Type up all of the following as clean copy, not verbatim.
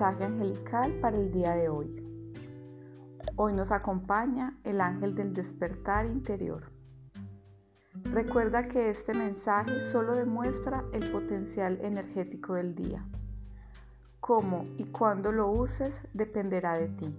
Mensaje angelical para el día de hoy. Hoy nos acompaña el ángel del despertar interior. Recuerda que este mensaje solo demuestra el potencial energético del día. Cómo y cuándo lo uses dependerá de ti.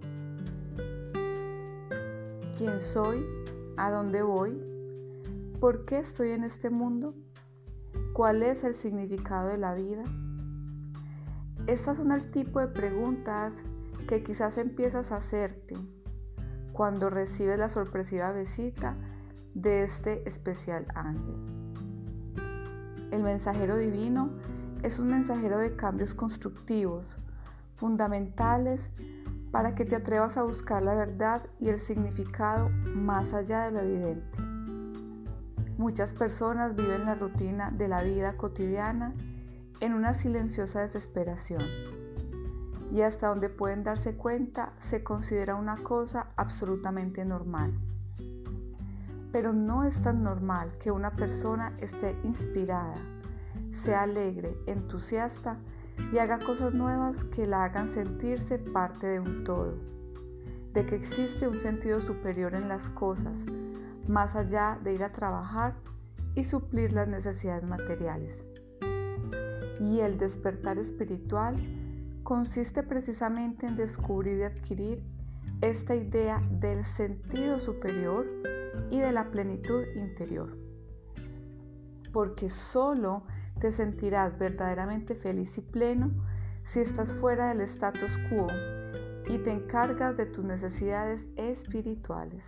¿Quién soy? ¿A dónde voy? ¿Por qué estoy en este mundo? ¿Cuál es el significado de la vida? Estas son el tipo de preguntas que quizás empiezas a hacerte cuando recibes la sorpresiva visita de este especial ángel. El mensajero divino es un mensajero de cambios constructivos, fundamentales para que te atrevas a buscar la verdad y el significado más allá de lo evidente. Muchas personas viven la rutina de la vida cotidiana en una silenciosa desesperación, y hasta donde pueden darse cuenta se considera una cosa absolutamente normal. Pero no es tan normal que una persona esté inspirada, sea alegre, entusiasta y haga cosas nuevas que la hagan sentirse parte de un todo, de que existe un sentido superior en las cosas, más allá de ir a trabajar y suplir las necesidades materiales. Y el despertar espiritual consiste precisamente en descubrir y adquirir esta idea del sentido superior y de la plenitud interior. Porque solo te sentirás verdaderamente feliz y pleno si estás fuera del status quo y te encargas de tus necesidades espirituales.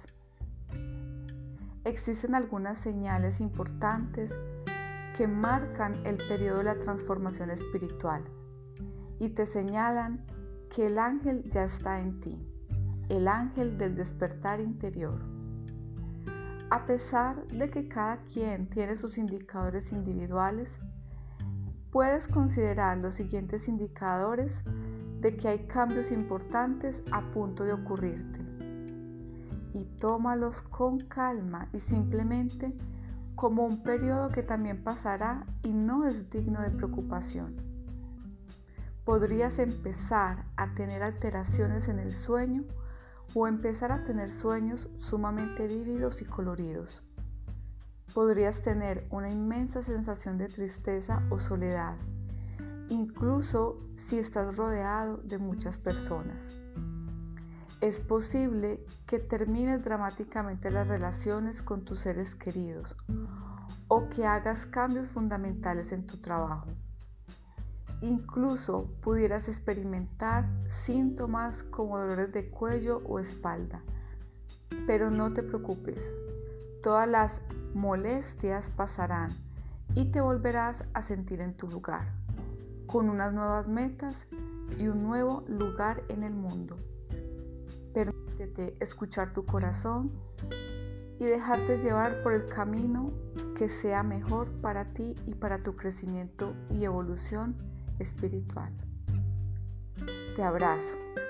Existen algunas señales importantes que marcan el periodo de la transformación espiritual y te señalan que el ángel ya está en ti, el ángel del despertar interior. A pesar de que cada quien tiene sus indicadores individuales, puedes considerar los siguientes indicadores de que hay cambios importantes a punto de ocurrirte, y tómalos con calma y simplemente como un periodo que también pasará y no es digno de preocupación. Podrías empezar a tener alteraciones en el sueño o empezar a tener sueños sumamente vívidos y coloridos. Podrías tener una inmensa sensación de tristeza o soledad, incluso si estás rodeado de muchas personas. Es posible que termines dramáticamente las relaciones con tus seres queridos o que hagas cambios fundamentales en tu trabajo. Incluso pudieras experimentar síntomas como dolores de cuello o espalda. Pero no te preocupes, todas las molestias pasarán y te volverás a sentir en tu lugar, con unas nuevas metas y un nuevo lugar en el mundo. Permítete escuchar tu corazón y dejarte llevar por el camino que sea mejor para ti y para tu crecimiento y evolución espiritual. Te abrazo.